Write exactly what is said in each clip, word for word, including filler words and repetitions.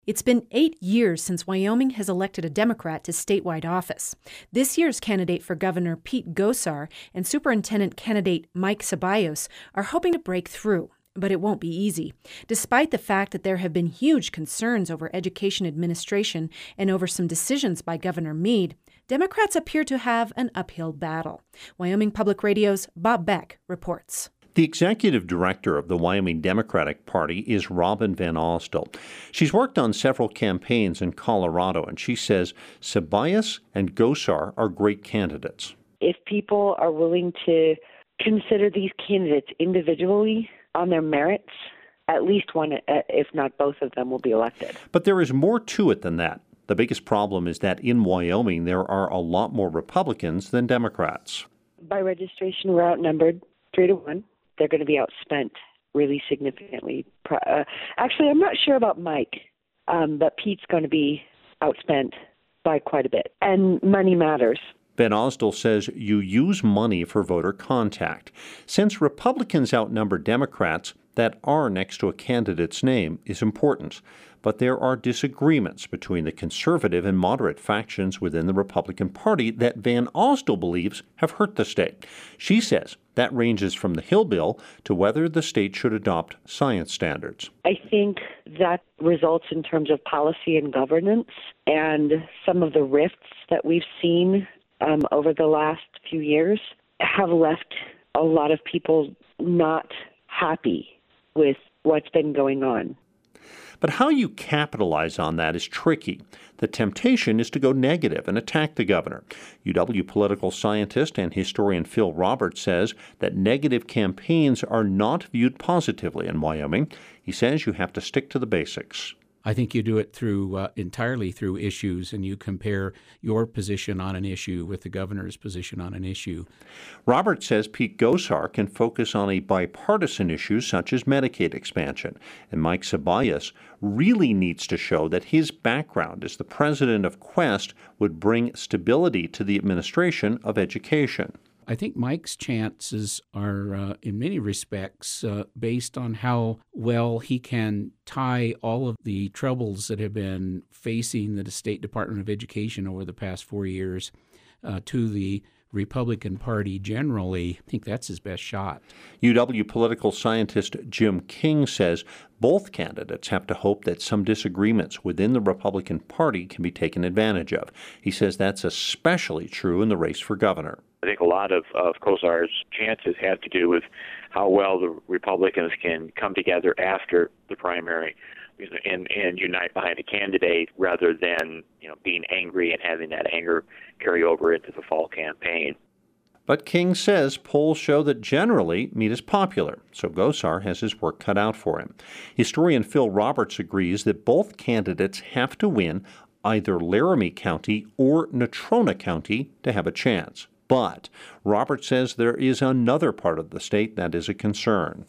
It's been eight years since Wyoming has elected a Democrat to statewide office. This year's candidate for Governor Pete Gosar and Superintendent candidate Mike Ceballos are hoping to break through, but it won't be easy. Despite the fact that there have been huge concerns over education administration and over some decisions by Governor Mead, Democrats appear to have an uphill battle. Wyoming Public Radio's Bob Beck reports. The executive director of the Wyoming Democratic Party is Robin Van Alstel. She's worked on several campaigns in Colorado, and she says Ceballos and Gosar are great candidates. If people are willing to consider these candidates individually on their merits, at least one, if not both of them, will be elected. But there is more to it than that. The biggest problem is that in Wyoming there are a lot more Republicans than Democrats. By registration, we're outnumbered three to one. They're going to be outspent really significantly. Uh, actually, I'm not sure about Mike, um, but Pete's going to be outspent by quite a bit. And money matters. Van Alstel says you use money for voter contact. Since Republicans outnumber Democrats, that R next to a candidate's name is important. But there are disagreements between the conservative and moderate factions within the Republican Party that Van Alstel believes have hurt the state. She says that ranges from the Hill Bill to whether the state should adopt science standards. I think that results in terms of policy and governance, and some of the rifts that we've seen um, over the last few years have left a lot of people not happy with what's been going on. But how you capitalize on that is tricky. The temptation is to go negative and attack the governor. U W political scientist and historian Phil Roberts says that negative campaigns are not viewed positively in Wyoming. He says you have to stick to the basics. I think you do it through uh, entirely through issues, and you compare your position on an issue with the governor's position on an issue. Roberts says Pete Gosar can focus on a bipartisan issue such as Medicaid expansion, and Mike Ceballos really needs to show that his background as the president of Quest would bring stability to the administration of education. I think Mike's chances are, uh, in many respects, uh, based on how well he can tie all of the troubles that have been facing the State Department of Education over the past four years uh, to the Republican Party generally. I think that's his best shot. U W political scientist Jim King says both candidates have to hope that some disagreements within the Republican Party can be taken advantage of. He says that's especially true in the race for governor. I think a lot of, of Gosar's chances have to do with how well the Republicans can come together after the primary and, and unite behind a candidate rather than, you know, being angry and having that anger carry over into the fall campaign. But King says polls show that generally Mead is popular, so Gosar has his work cut out for him. Historian Phil Roberts agrees that both candidates have to win either Laramie County or Natrona County to have a chance. But Roberts says there is another part of the state that is a concern.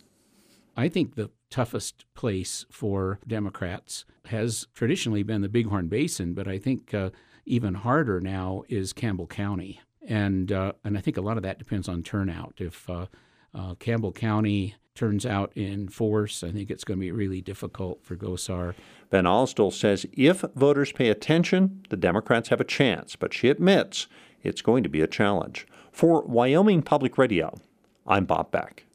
I think the toughest place for Democrats has traditionally been the Bighorn Basin, but I think uh, even harder now is Campbell County. And uh, and I think a lot of that depends on turnout. If uh, uh, Campbell County turns out in force, I think it's going to be really difficult for Gosar. Van Alstel says if voters pay attention, the Democrats have a chance, but she admits it's going to be a challenge. For Wyoming Public Radio, I'm Bob Beck.